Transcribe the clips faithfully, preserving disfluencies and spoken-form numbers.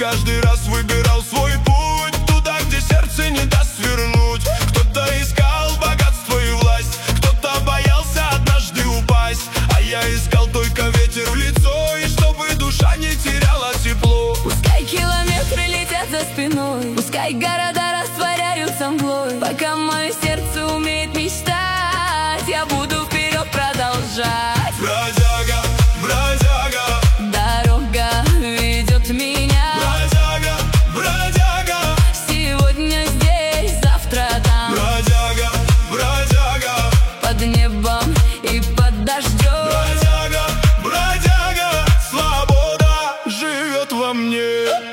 каждый раз выбирал свой путь туда, где сердце не даст свернуть. Кто-то искал богатство и власть, кто-то боялся однажды упасть, а я искал только ветер в лицо, и чтобы душа не теряла тепло. Пускай километры летят за спиной, пускай города растворяются мглой, пока мое сердце умеет мечтать, я буду вперед продолжать. Бродяга, бродяга, дорога ведет меня. Бродяга, бродяга, сегодня здесь, завтра там. Бродяга, бродяга, под небом и под дождем. Бродяга, бродяга, свобода живет во мне.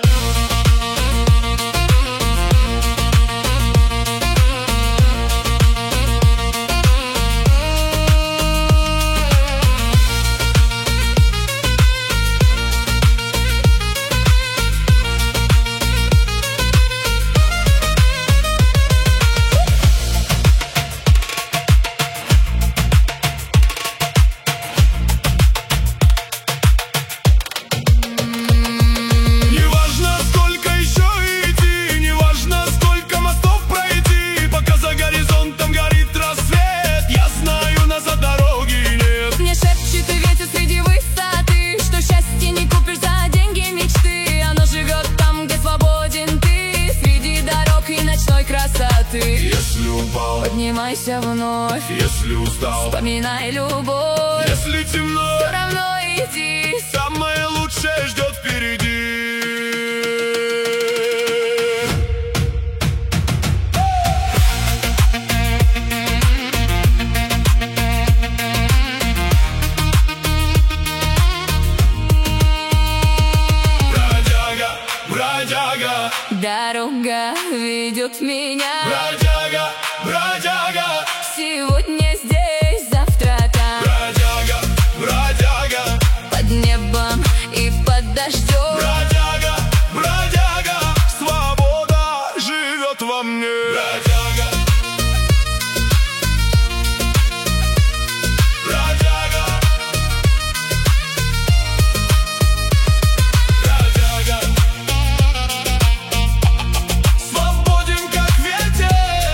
Если упал, поднимайся вновь. Если устал, вспоминай любовь. Если темно, все равно иди. Самое лучшее ждет впереди. Бродяга, бродяга, дорога ведет меня. Бродяга, бродяга, сегодня здесь, завтра там. Бродяга, бродяга, под небом и под дождем. Бродяга, бродяга, свобода живет во мне. Бродяга, бродяга, бродяга, свободен как ветер.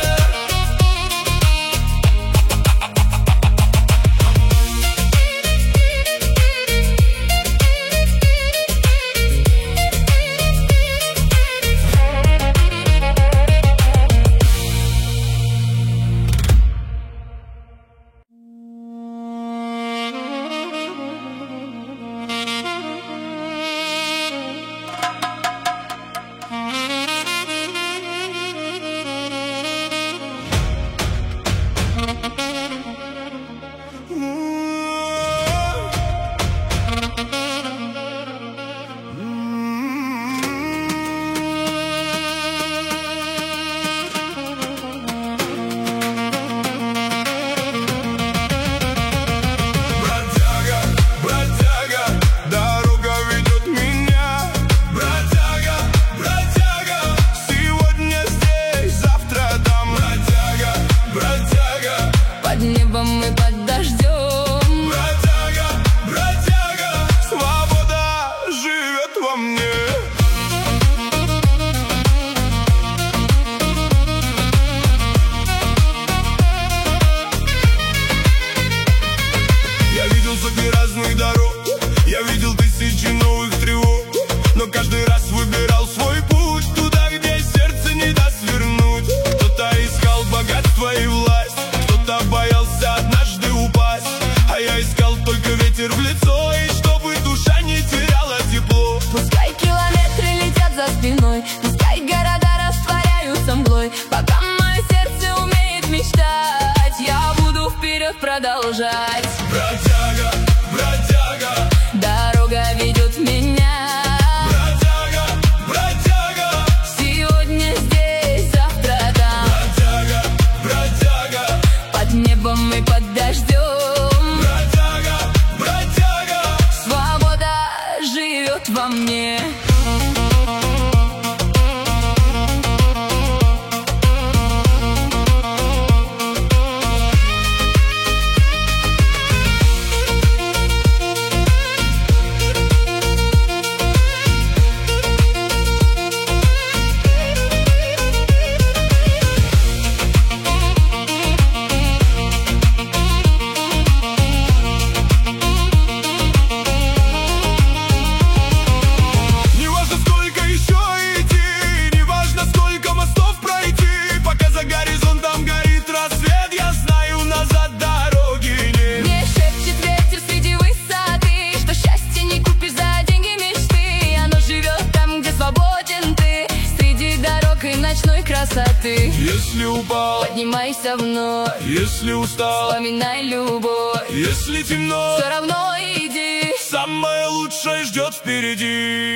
Мы под дождем. Бродяга, бродяга, свобода живет во мне. Я видел сотни разных дорог, я видел тысячи новых тревог, но каждый раз выбирал свой путь туда, где сердце не даст свернуть. Кто-то искал богатство и власть, кто-то боялся однажды упасть, а я искал только ветер в лицо, и чтобы душа не теряла тепло. Пускай километры летят за спиной, пускай города растворяются мглой, пока мое сердце умеет мечтать, я буду вперед продолжать. Бродяга, бродяга, дорога ведет меня. Бродяга, бродяга, сегодня здесь, завтра там. Бродяга, бродяга, под небом и под дождем. Бродяга, бродяга, свобода живет во мне. ты. Если упал, Поднимайся вновь, если устал, вспоминай любовь. если темно, Все равно иди, самое лучшее ждет впереди.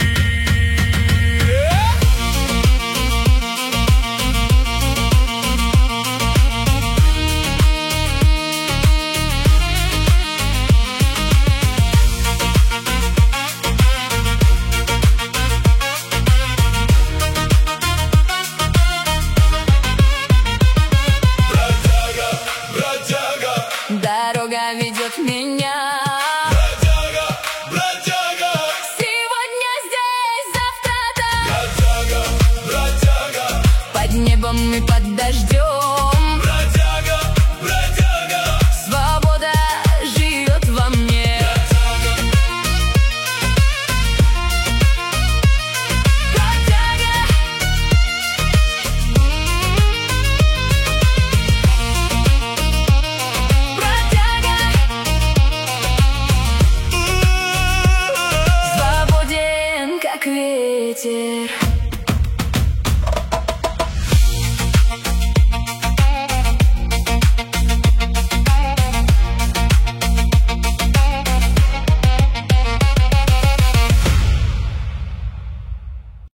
дорога ведет меня. Бродяга, бродяга, Сегодня здесь, завтра там. бродяга, бродяга, Под небом и под дождем. бродяга, бродяга, Свобода живет во мне. Бродяга. Бродяга. Свободен, как ветер.